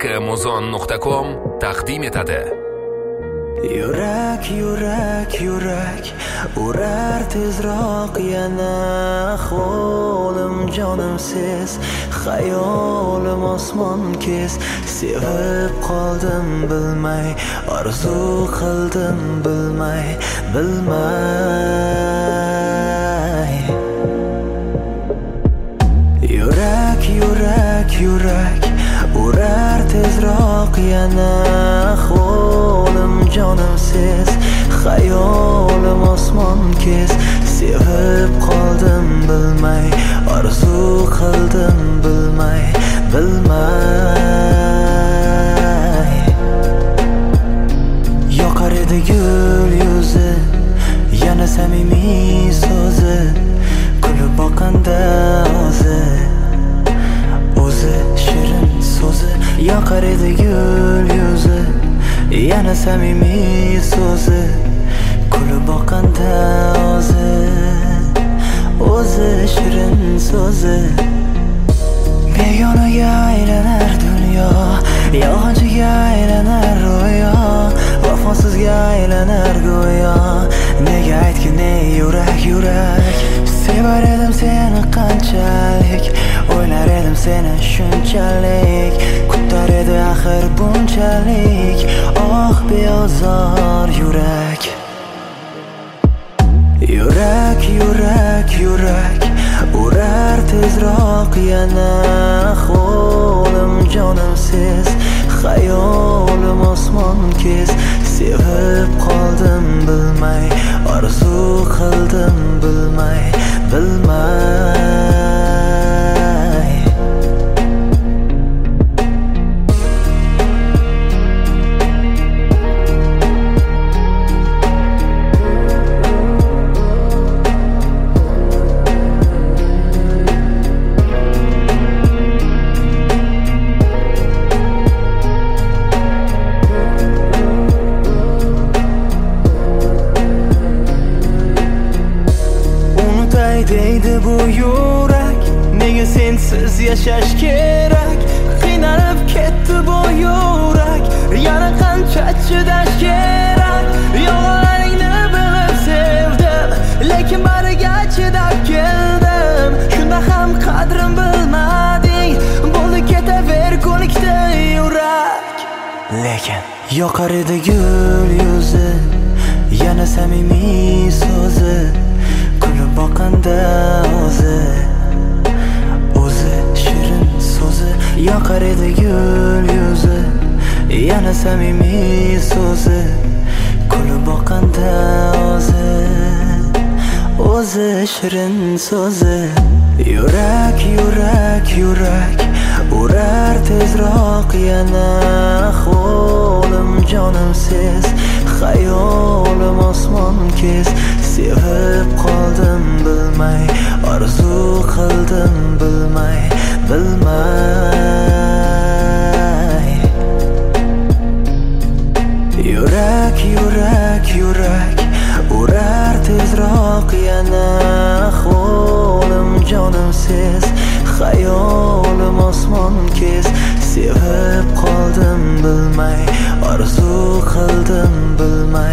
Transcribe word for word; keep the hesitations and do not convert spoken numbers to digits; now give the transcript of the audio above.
muzon nuqta com taqdim etadi. Yurak, yurak, yurak urar tezroq yana ahvolim jonimsiz, xayolim osmon kez. Sevib qoldim bilmay, orzu qildim bilmay, bilmay. Yurak, yurak, yurak urar tezroq yana ahvolim jonimsiz, xayolim osmon kez. Sevib qoldim bilmay, orzu qildim bilmay, bilmay. Yoqar edi gul yuzi, yana samimiy so'zi, kulib boqanda o'zi, o'zi shirin so'zi. Yoqar edi gul yuzi, yana samimiy so'zi, kulib boqanda o'zi, o'zi shirin so'zi. Begonaga aylanar dunyo, yolg'onchiga aylanar ro'yo, vafosizga aylanar go'yo. Nega aytgin ey yurak, yurak? Sevar edim seni qanchalik, o'ylar edim seni shunchalik, kutar edi axir bunchalik. Oh beozor yurak. Yurak, yurak, yurak urar tezroq yana ahvolim jonimsiz, xayolim osmon kez. Sevib qoldim bilmay, orzu qildim bilmay, bilmay. Deydi bu yurak, nega sensiz yashash kerak? Qiynalib ketdi bu yurak, yana qancha chidash kerak? Yolg'onlaringni bilib sevdim, lekin bariga chidab keldim. Shunda ham qadrim bilmading, bo'ldi ketaver ko'nikdi yurak. Lekin yoqar edi gul yuzi, yana samimiy so'zi, kulib boqanda o'zi, o'zi shirin so'zi. Yoqar edi gul yuzi, yana samimiy so'zi, kulib boqanda o'zi, o'zi shirin so'zi. Yurak, yurak, yurak urar tezroq yana ahvolim jonimsiz, xayolim osmon kez. Sevib qoldim bilmay, orzu qildim bilmay, bilmay. Yurak, yurak, yurak urar tezroq yana ahvolim jonimsiz, xayolim osmon kez. Sevib qoldim bilmay, orzu qildim bilmay, bilmay. Yurak, yurak, yurak urar tezroq yana ahvolim jonimsiz, xayolim osmon kez. Sevib qoldim bilmay, bilmay. Yurak, yurak, yurak urar tezroq yana ahvolim jonimsiz, xayolim osmon kez. Sevib qoldim bilmay, orzu qildim bilmay.